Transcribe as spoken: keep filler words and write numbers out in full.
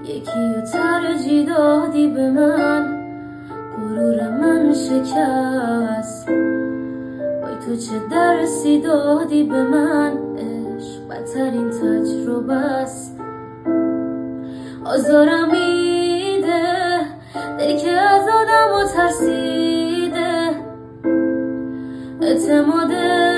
یکی رو ترجیح دادی به من، غرور من شکست. وای تو چه درسی دادی به من، عشق بدترین تجربه است. آزارم میده دلی که از آدم و ترسیده، اعتماد